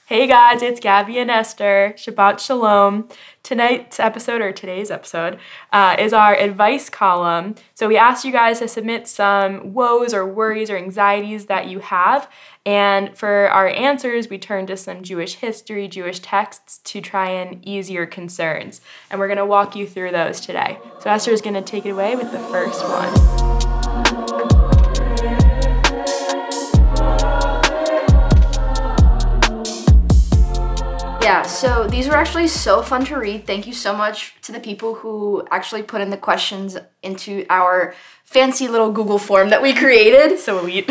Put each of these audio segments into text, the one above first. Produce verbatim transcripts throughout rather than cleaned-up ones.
Hey guys, it's Gabby and Esther. Shabbat Shalom. Tonight's episode, or today's episode, uh, is our advice column. So we asked you guys to submit some woes or worries or anxieties that you have. And for our answers, we turned to some Jewish history, Jewish texts to try and ease your concerns. And we're going to walk you through those today. So Esther is going to take it away with the first one. Yeah, so these were actually so fun to read. Thank you so much to the people who actually put in the questions into our fancy little Google form that we created. So sweet.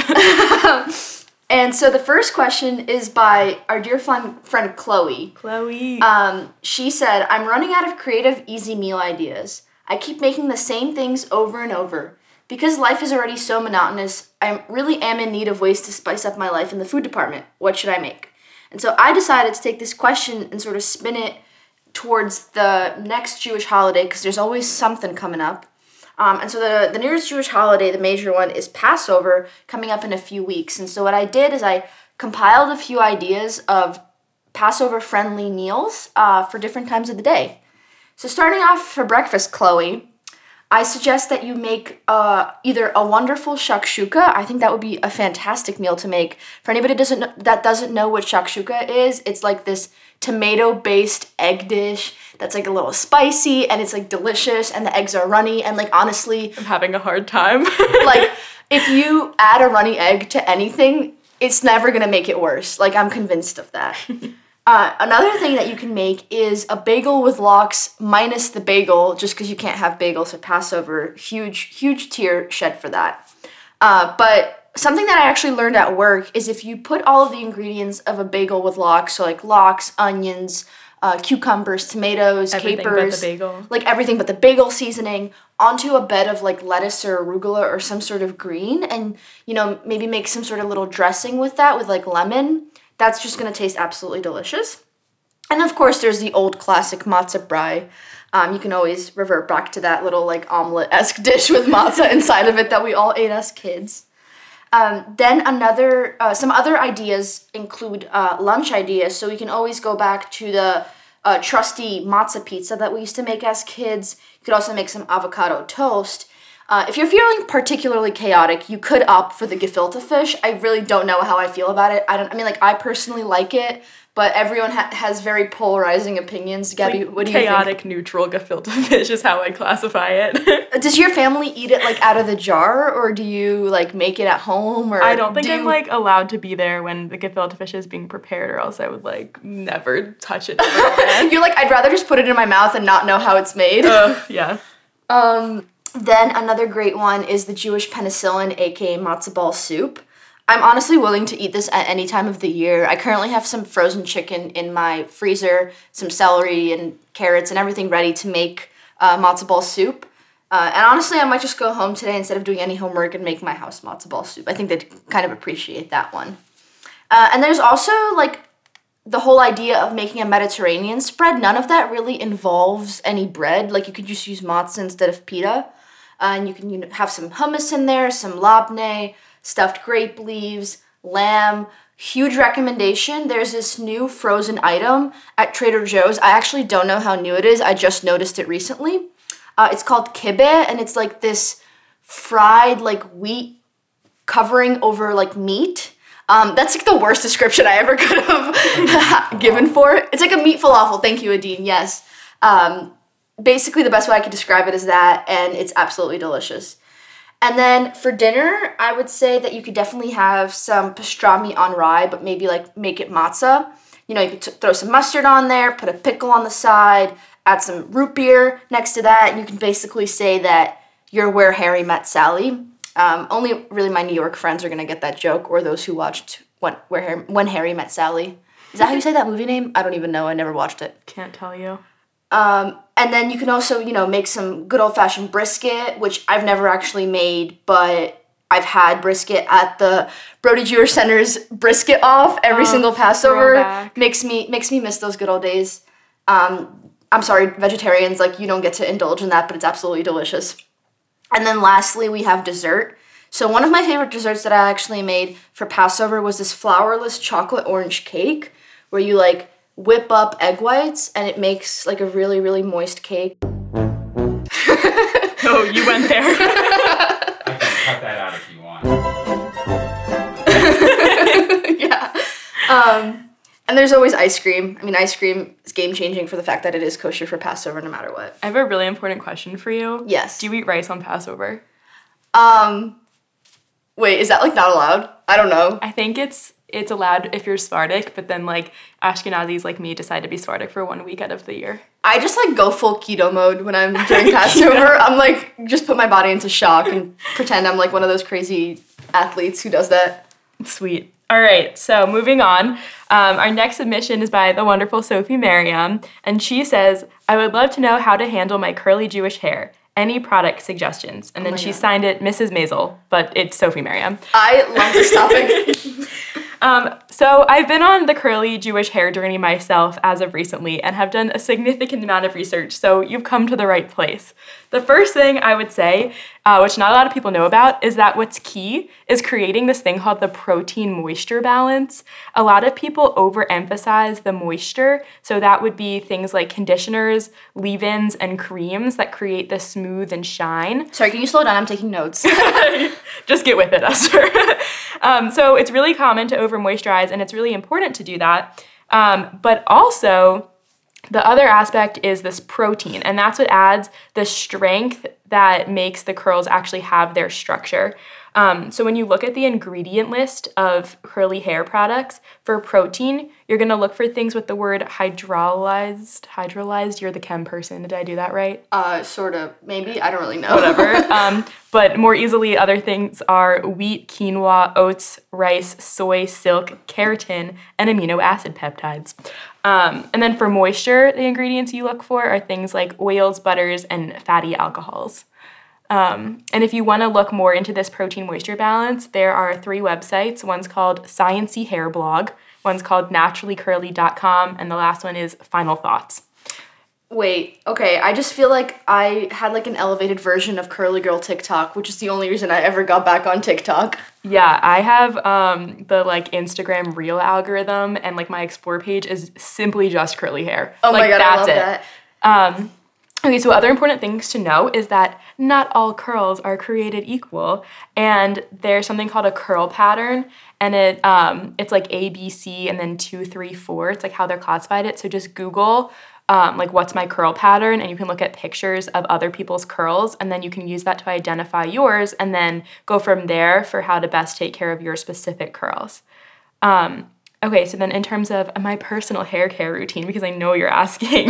And so the first question is by our dear friend, friend Chloe. Chloe. Um, she said, I'm running out of creative, easy meal ideas. I keep making the same things over and over. Because life is already so monotonous, I really am in need of ways to spice up my life in the food department. What should I make? And so I decided to take this question and sort of spin it towards the next Jewish holiday, because there's always something coming up. Um, and so the, the nearest Jewish holiday, the major one, is Passover, coming up in a few weeks. And so what I did is I compiled a few ideas of Passover-friendly meals uh, for different times of the day. So starting off for breakfast, Chloe, I suggest that you make uh, either a wonderful shakshuka. I think that would be a fantastic meal to make. For anybody doesn't know, that doesn't know what shakshuka is, it's like this tomato-based egg dish that's like a little spicy and it's like delicious and the eggs are runny and like honestly... I'm having a hard time. Like if you add a runny egg to anything, it's never going to make it worse. Like I'm convinced of that. Uh, another thing that you can make is a bagel with lox minus the bagel, just because you can't have bagels at Passover. Huge, huge tear shed for that. Uh, but something that I actually learned at work is if you put all of the ingredients of a bagel with lox, so like lox, onions, uh, cucumbers, tomatoes, everything capers, but the bagel. like everything but the bagel seasoning, onto a bed of like lettuce or arugula or some sort of green, and you know maybe make some sort of little dressing with that with like lemon. That's just going to taste absolutely delicious. And of course, there's the old classic matzah brai. Um, you can always revert back to that little like omelet-esque dish with matzah inside of it that we all ate as kids. Um, then another, uh, some other ideas include uh, lunch ideas. So we can always go back to the uh, trusty matzah pizza that we used to make as kids. You could also make some avocado toast. Uh, if you're feeling particularly chaotic, you could opt for the gefilte fish. I really don't know how I feel about it. I don't. I mean, like I personally like it, but everyone ha- has very polarizing opinions. Gabby, like what do you think? Chaotic neutral gefilte fish is how I classify it. Does your family eat it like out of the jar, or do you like make it at home? Or I don't think do I'm you... like allowed to be there when the gefilte fish is being prepared, or else I would like never touch it ever again. You're like, I'd rather just put it in my mouth and not know how it's made. Uh, yeah. Um. Then another great one is the Jewish penicillin, aka matzo ball soup. I'm honestly willing to eat this at any time of the year. I currently have some frozen chicken in my freezer, some celery and carrots and everything ready to make uh, matzo ball soup. Uh, and honestly, I might just go home today instead of doing any homework and make my house matzo ball soup. I think they'd kind of appreciate that one. Uh, and there's also like the whole idea of making a Mediterranean spread. None of that really involves any bread. Like you could just use matzah instead of pita. Uh, and you can you know, have some hummus in there, some labneh, stuffed grape leaves, lamb. Huge recommendation. There's this new frozen item at Trader Joe's. I actually don't know how new it is. I just noticed it recently. Uh, it's called kibbeh, and it's like this fried like wheat covering over like meat. Um, that's like the worst description I ever could have given for it. It's like a meat falafel. Thank you, Adine. Yes. Um, Basically, the best way I could describe it is that, and it's absolutely delicious. And then for dinner, I would say that you could definitely have some pastrami on rye, but maybe like make it matzah. You know, you could t- throw some mustard on there, put a pickle on the side, add some root beer next to that, and you can basically say that you're where Harry met Sally. Um, only really my New York friends are going to get that joke, or those who watched when, where Harry, when Harry Met Sally. Is that how you say that movie name? I don't even know. I never watched it. Can't tell you. Um, and then you can also, you know, make some good old-fashioned brisket, which I've never actually made, but I've had brisket at the Brody Jewish Center's brisket off every oh, single Passover. Throwback. Makes me makes me miss those good old days. Um, I'm sorry, vegetarians, like, you don't get to indulge in that, but it's absolutely delicious. And then lastly, we have dessert. So one of my favorite desserts that I actually made for Passover was this flourless chocolate orange cake, where you like whip up egg whites and it makes like a really, really moist cake. Oh, you went there. I can cut that out if you want. Yeah. Um, and there's always ice cream. I mean, ice cream is game-changing for the fact that it is kosher for Passover no matter what. I have a really important question for you. Yes. Do you eat rice on Passover? Um, wait, is that like not allowed? I don't know. I think it's it's allowed if you're Sephardic, but then like Ashkenazis like me decide to be Sephardic for one week out of the year. I just like go full keto mode when I'm during Passover. I'm like, just put my body into shock and pretend I'm like one of those crazy athletes who does that. Sweet. All right, so moving on. Um, our next submission is by the wonderful Sophie Merriam, and she says, I would love to know how to handle my curly Jewish hair. Any product suggestions? And Oh then my she God. signed it Missus Maisel, but it's Sophie Merriam. I love this topic. Um, so I've been on the curly Jewish hair journey myself as of recently and have done a significant amount of research, so you've come to the right place. The first thing I would say, uh, which not a lot of people know about, is that what's key is creating this thing called the protein-moisture balance. A lot of people overemphasize the moisture, so that would be things like conditioners, leave-ins, and creams that create the smooth and shine. Sorry, can you slow down? I'm taking notes. Just get with it, Esther. um, so it's really common to over moisturize, and it's really important to do that. Um, but also, the other aspect is this protein, and that's what adds the strength that makes the curls actually have their structure. Um, so when you look at the ingredient list of curly hair products for protein, you're going to look for things with the word hydrolyzed. Hydrolyzed, you're the chem person. Did I do that right? Uh, sort of, maybe. I don't really know. Whatever. um, but more easily, other things are wheat, quinoa, oats, rice, soy, silk, keratin, and amino acid peptides. Um, and then for moisture, the ingredients you look for are things like oils, butters, and fatty alcohols. Um, and if you want to look more into this protein moisture balance, there are three websites. One's called Sciency Hair Blog, one's called naturally curly dot com, and the last one is Final Thoughts. Wait, okay, I just feel like I had like an elevated version of Curly Girl TikTok, which is the only reason I ever got back on TikTok. Yeah, I have um, the like Instagram Reel algorithm, and like my explore page is simply just curly hair. Oh like, my god, that's I love it. that. Um, okay, so other important things to know is that not all curls are created equal, and there's something called a curl pattern, and it um, it's like A, B, C, and then two, three, four. It's like how they're classified it. So just Google um, like what's my curl pattern, and you can look at pictures of other people's curls, and then you can use that to identify yours, and then go from there for how to best take care of your specific curls. Um, okay, so then in terms of my personal hair care routine, because I know you're asking,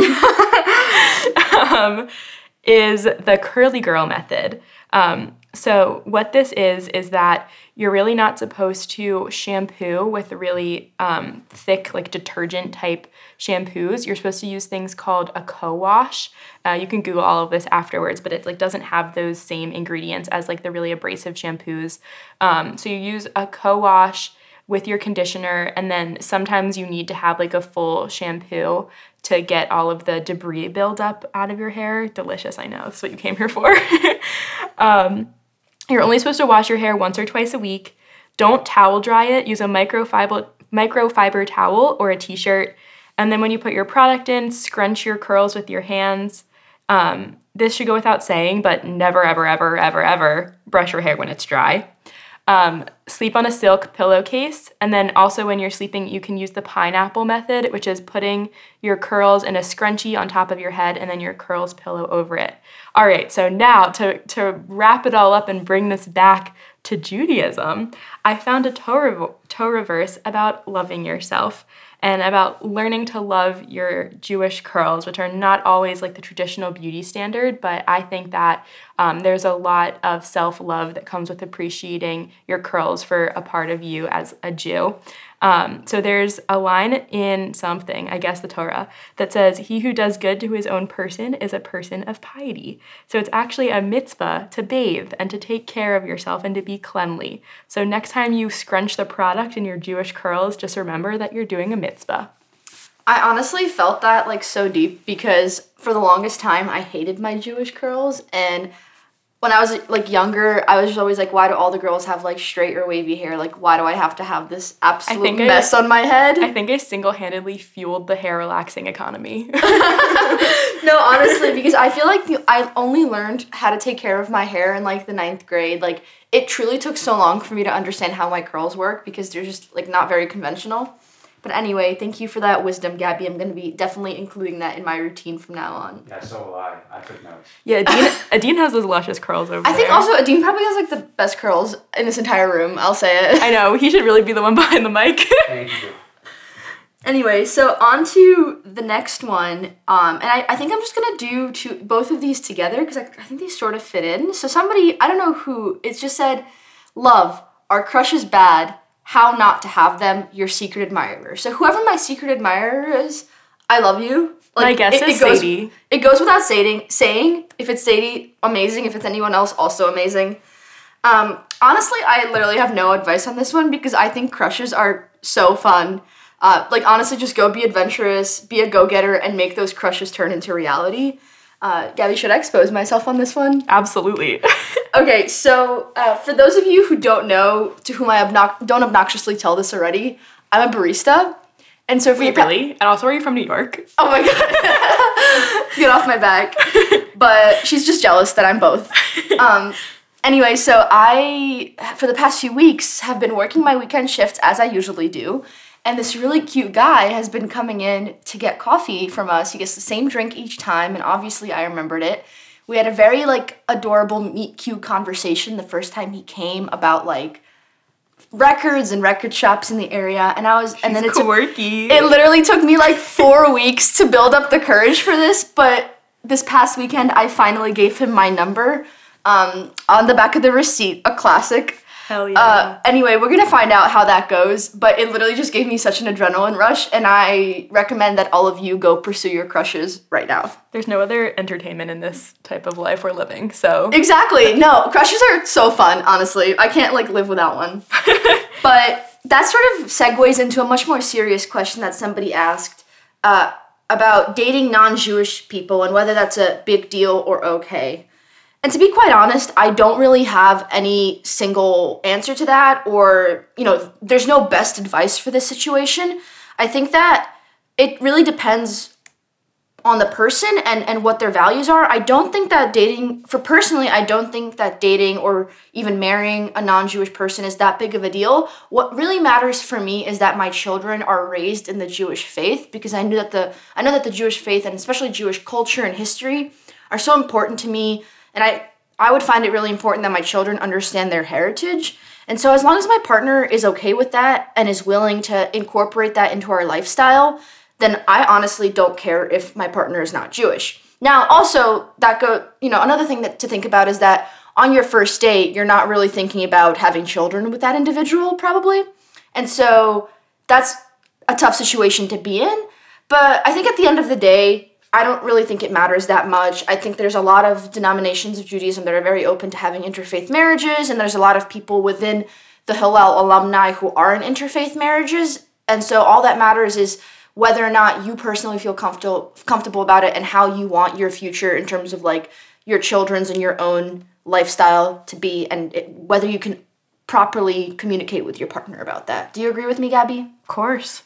um, is the curly girl method. Um, so what this is, is that you're really not supposed to shampoo with really um, thick, like detergent type shampoos. You're supposed to use things called a co-wash. Uh, you can Google all of this afterwards, but it like doesn't have those same ingredients as like the really abrasive shampoos. Um, so you use a co-wash with your conditioner, and then sometimes you need to have like a full shampoo to get all of the debris buildup out of your hair. Delicious, I know. That's what you came here for. um, you're only supposed to wash your hair once or twice a week. Don't towel dry it. Use a microfiber, microfiber towel or a t-shirt. And then when you put your product in, scrunch your curls with your hands. Um, this should go without saying, but never, ever, ever, ever, ever brush your hair when it's dry. Um, sleep on a silk pillowcase, and then also when you're sleeping, you can use the pineapple method, which is putting your curls in a scrunchie on top of your head and then your curls pillow over it. All right, so now to, to wrap it all up and bring this back to Judaism, I found a Torah, Torah verse about loving yourself and about learning to love your Jewish curls, which are not always like the traditional beauty standard, but I think that um, there's a lot of self-love that comes with appreciating your curls for a part of you as a Jew. Um, so there's a line in something, I guess the Torah, that says, he who does good to his own person is a person of piety. So it's actually a mitzvah to bathe and to take care of yourself and to be cleanly. So next time you scrunch the product in your Jewish curls, just remember that you're doing a mitzvah. I honestly felt that like so deep because for the longest time I hated my Jewish curls, and when I was like younger, I was just always like, why do all the girls have like straight or wavy hair? Like, why do I have to have this absolute think I- mess on my head? I think I single-handedly fueled the hair relaxing economy. No, honestly, because I feel like the, I only learned how to take care of my hair in like the ninth grade. Like, it truly took so long for me to understand how my curls work because they're just like not very conventional. But anyway, thank you for that wisdom, Gabby. I'm going to be definitely including that in my routine from now on. Yeah, so will I. I took notes. Yeah, Adine, Adine has those luscious curls over I there. think also Adine probably has like the best curls in this entire room. I'll say it. I know, he should really be the one behind the mic. Thank you. Anyway, so on to the next one. Um, and I, I think I'm just going to do two, both of these together because I, I think they sort of fit in. So somebody, I don't know who, it just said, love, are crushes bad? How not to have them, your secret admirer. So whoever my secret admirer is, I love you. My guess is goes, Sadie. It goes without saying, saying, if it's Sadie, amazing. If it's anyone else, also amazing. Um, honestly, I literally have no advice on this one because I think crushes are so fun. Uh, like, honestly, just go be adventurous, be a go-getter, and make those crushes turn into reality. Uh, Gabby, should I expose myself on this one? Absolutely. Okay, so uh, for those of you who don't know, to whom I obnox- don't obnoxiously tell this already, I'm a barista. And so for Wait, the pa- really? And also, are you from New York? Oh my god. Get off my back. But she's just jealous that I'm both. Um, anyway, so I, for the past few weeks, have been working my weekend shifts as I usually do. And this really cute guy has been coming in to get coffee from us. He gets the same drink each time, and obviously I remembered it. We had a very, like, adorable, meet-cute conversation the first time he came about, like, records and record shops in the area. And I was, and then He's it took, quirky. it literally took me, like, four weeks to build up the courage for this, but this past weekend I finally gave him my number um, on the back of the receipt, a classic. Hell yeah. Uh, anyway, we're gonna find out how that goes, but it literally just gave me such an adrenaline rush, and I recommend that all of you go pursue your crushes right now. There's no other entertainment in this type of life we're living, so. Exactly. No, crushes are so fun, honestly. I can't, like, live without one. But that sort of segues into a much more serious question that somebody asked uh, about dating non-Jewish people and whether that's a big deal or okay. And to be quite honest, I don't really have any single answer to that, or, you know, there's no best advice for this situation. I think that it really depends on the person and, and what their values are. I don't think that dating, for personally, I don't think that dating or even marrying a non-Jewish person is that big of a deal. What really matters for me is that my children are raised in the Jewish faith, because I knew that the I know that the Jewish faith, and especially Jewish culture and history, are so important to me. And I, I would find it really important that my children understand their heritage. And so as long as my partner is okay with that and is willing to incorporate that into our lifestyle, then I honestly don't care if my partner is not Jewish. Now, also, that go, you know, another thing that to think about is that on your first date, you're not really thinking about having children with that individual, probably. And so that's a tough situation to be in. But I think at the end of the day, I don't really think it matters that much. I think there's a lot of denominations of Judaism that are very open to having interfaith marriages, and there's a lot of people within the Hillel alumni who are in interfaith marriages. And so all that matters is whether or not you personally feel comfortable comfortable about it and how you want your future in terms of, like, your children's and your own lifestyle to be, and it, whether you can properly communicate with your partner about that. Do you agree with me, Gabby? Of course.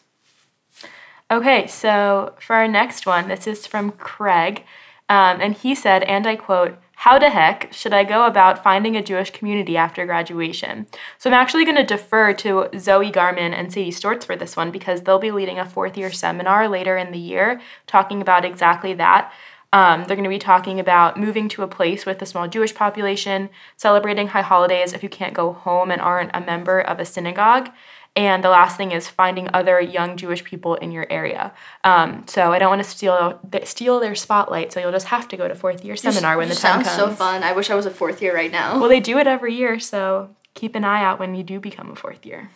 Okay, so for our next one, this is from Craig, um, and he said, and I quote, "How the heck should I go about finding a Jewish community after graduation?" So I'm actually going to defer to Zoe Garman and Sadie Stortz for this one because they'll be leading a fourth year seminar later in the year talking about exactly that. Um, they're going to be talking about moving to a place with a small Jewish population, celebrating high holidays if you can't go home and aren't a member of a synagogue. And the last thing is finding other young Jewish people in your area. Um, so I don't want to steal steal their spotlight, so you'll just have to go to fourth year seminar when the time sounds comes. so fun. I wish I was a fourth year right now. Well, they do it every year, so keep an eye out when you do become a fourth year.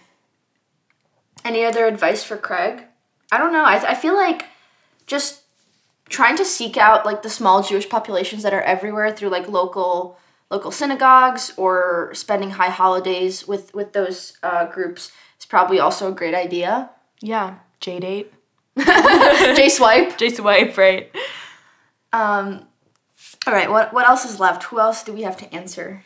Any other advice for Craig? I don't know. I, th- I feel like just trying to seek out, like, the small Jewish populations that are everywhere through, like, local local synagogues or spending high holidays with, with those uh, groups is probably also a great idea. Yeah, J-date. J-swipe. J-swipe, right. Um, All right, what, what else is left? Who else do we have to answer?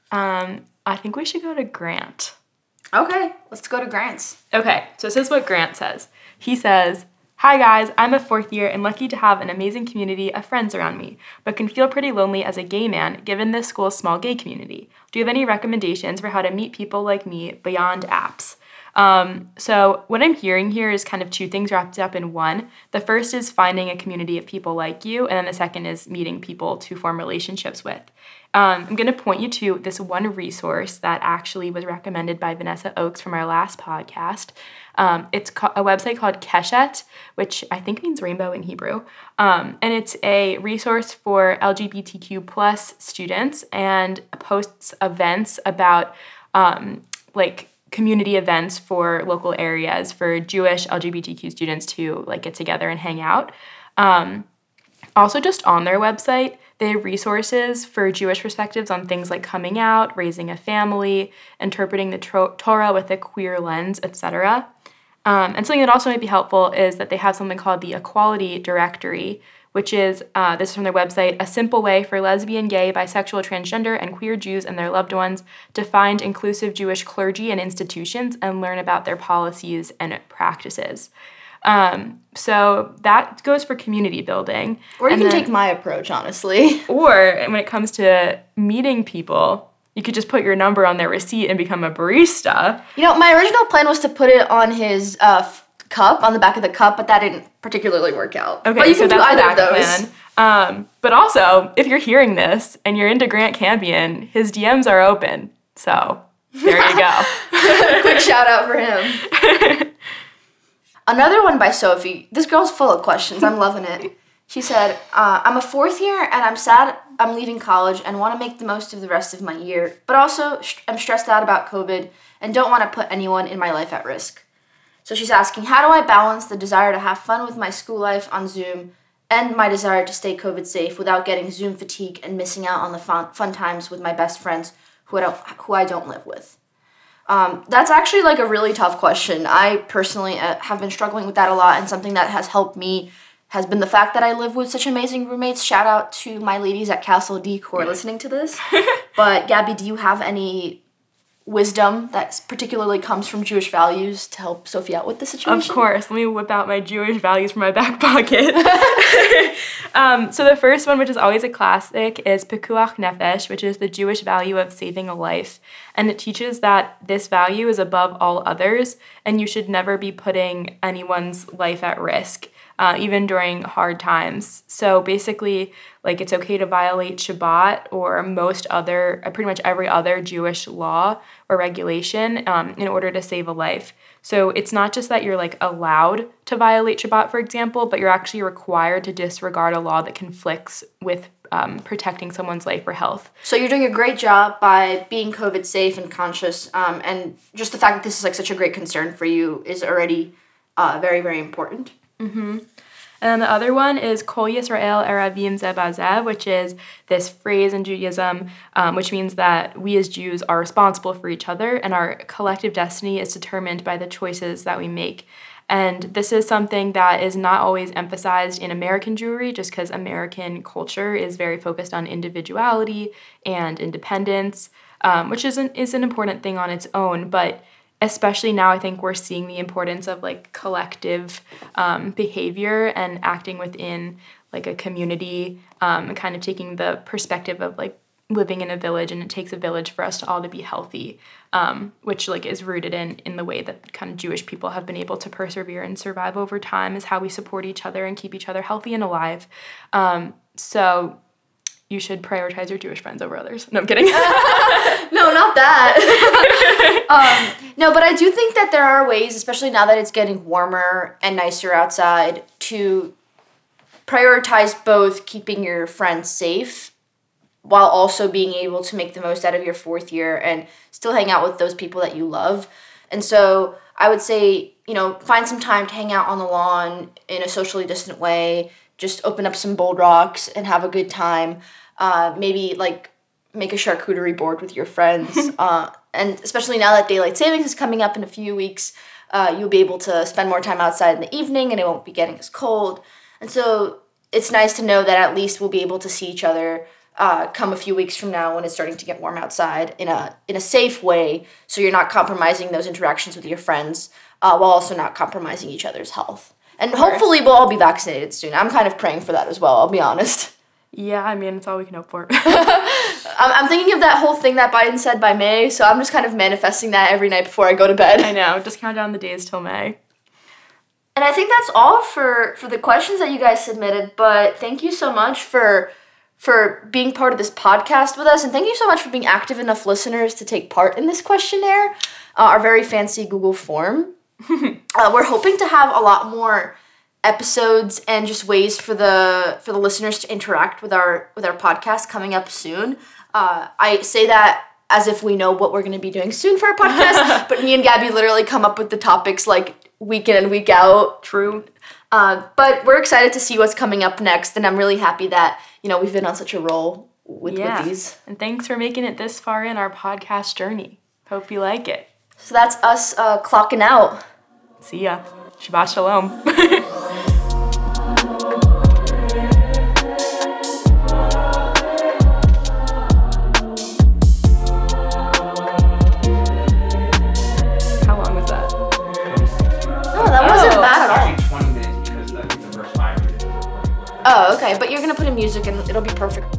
Um, I think we should go to Grant. Okay, let's go to Grant's. Okay, so this is what Grant says. He says, "Hi guys, I'm a fourth year and lucky to have an amazing community of friends around me, but can feel pretty lonely as a gay man given this school's small gay community. Do you have any recommendations for how to meet people like me beyond apps?" Um, so what I'm hearing here is kind of two things wrapped up in one. The first is finding a community of people like you, and then the second is meeting people to form relationships with. Um, I'm going to point you to this one resource that actually was recommended by Vanessa Oakes from our last podcast. Um, it's co- a website called Keshet, which I think means rainbow in Hebrew. Um, and it's a resource for L G B T Q plus students and posts events about um, like community events for local areas for Jewish L G B T Q students to like get together and hang out. Um, also, just on their website, they have resources for Jewish perspectives on things like coming out, raising a family, interpreting the tro- Torah with a queer lens, et cetera. Um, and something that also might be helpful is that they have something called the Equality Directory, which is, uh, this is from their website, a simple way for lesbian, gay, bisexual, transgender, and queer Jews and their loved ones to find inclusive Jewish clergy and institutions and learn about their policies and practices. Um, so that goes for community building. Or you And can then- take my approach, honestly. Or when it comes to meeting people, you could just put your number on their receipt and become a barista. You know, my original plan was to put it on his uh, f- cup, on the back of the cup, but that didn't particularly work out. Okay, but you so can do that's the either of backup those. plan. Um, but also, if you're hearing this and you're into Grant Campion, his D Ms are open. So there you go. Quick shout out for him. Another one by Sophie. This girl's full of questions. I'm loving it. She said, uh, I'm a fourth year and I'm sad I'm leaving college and want to make the most of the rest of my year, but also sh- I'm stressed out about COVID and don't want to put anyone in my life at risk. So she's asking, how do I balance the desire to have fun with my school life on Zoom and my desire to stay COVID safe without getting Zoom fatigue and missing out on the fun, fun times with my best friends who I don't, who I don't live with? Um, that's actually like a really tough question. I personally uh, have been struggling with that a lot, and something that has helped me has been the fact that I live with such amazing roommates. Shout out to my ladies at Castle Deek who are listening to this. But Gabby, do you have any wisdom that particularly comes from Jewish values to help Sophie out with the situation? Of course. Let me whip out my Jewish values from my back pocket. um, so the first one, which is always a classic, is Pikuach Nefesh, which is the Jewish value of saving a life. And it teaches that this value is above all others, and you should never be putting anyone's life at risk, uh, even during hard times. So basically, like, it's okay to violate Shabbat or most other, uh, pretty much every other Jewish law or regulation um, in order to save a life. So it's not just that you're like allowed to violate Shabbat, for example, but you're actually required to disregard a law that conflicts with um, protecting someone's life or health. So you're doing a great job by being COVID safe and conscious, um, and just the fact that this is like such a great concern for you is already uh, very, very important. Mm-hmm. And then the other one is Kol Yisrael Eravim Zeh Bazeh, which is this phrase in Judaism, um, which means that we as Jews are responsible for each other, and our collective destiny is determined by the choices that we make. And this is something that is not always emphasized in American Jewry, just because American culture is very focused on individuality and independence, um, which is an, is an important thing on its own, but especially now, I think we're seeing the importance of like collective um, behavior and acting within like a community, um, and kind of taking the perspective of like living in a village, and it takes a village for us to all to be healthy, um, which like is rooted in in the way that kind of Jewish people have been able to persevere and survive over time, is how we support each other and keep each other healthy and alive. Um, so you should prioritize your Jewish friends over others. No, I'm kidding. No, not that. um, no, but I do think that there are ways, especially now that it's getting warmer and nicer outside, to prioritize both keeping your friends safe while also being able to make the most out of your fourth year and still hang out with those people that you love. And so I would say, you know, find some time to hang out on the lawn in a socially distant way. Just open up some Bold Rocks and have a good time. Uh, maybe, like, make a charcuterie board with your friends. uh, and especially now that daylight savings is coming up in a few weeks, uh, you'll be able to spend more time outside in the evening and it won't be getting as cold. And so it's nice to know that at least we'll be able to see each other uh, come a few weeks from now when it's starting to get warm outside in a in a safe way, so you're not compromising those interactions with your friends uh, while also not compromising each other's health. And hopefully we'll all be vaccinated soon. I'm kind of praying for that as well, I'll be honest. Yeah, I mean, it's all we can hope for. I'm, I'm thinking of that whole thing that Biden said by May, so I'm just kind of manifesting that every night before I go to bed. I know, just count down the days till May. And I think that's all for, for the questions that you guys submitted, but thank you so much for for being part of this podcast with us, and thank you so much for being active enough listeners to take part in this questionnaire, uh, our very fancy Google form. uh, we're hoping to have a lot more episodes and just ways for the for the listeners to interact with our with our podcast coming up soon. Uh, I say that as if we know what we're going to be doing soon for our podcast, but me and Gabby literally come up with the topics like week in and week out. True. Uh, but we're excited to see what's coming up next, and I'm really happy that, you know, we've been on such a roll with, yeah. with these. And thanks for making it this far in our podcast journey. Hope you like it. So that's us uh, clocking out. See ya. Shabbat shalom. How long was that? No, that wasn't Oh. bad at all. Actually, twenty minutes because I think the first five minutes were recording. Oh, okay. But you're going to put in music and it'll be perfect.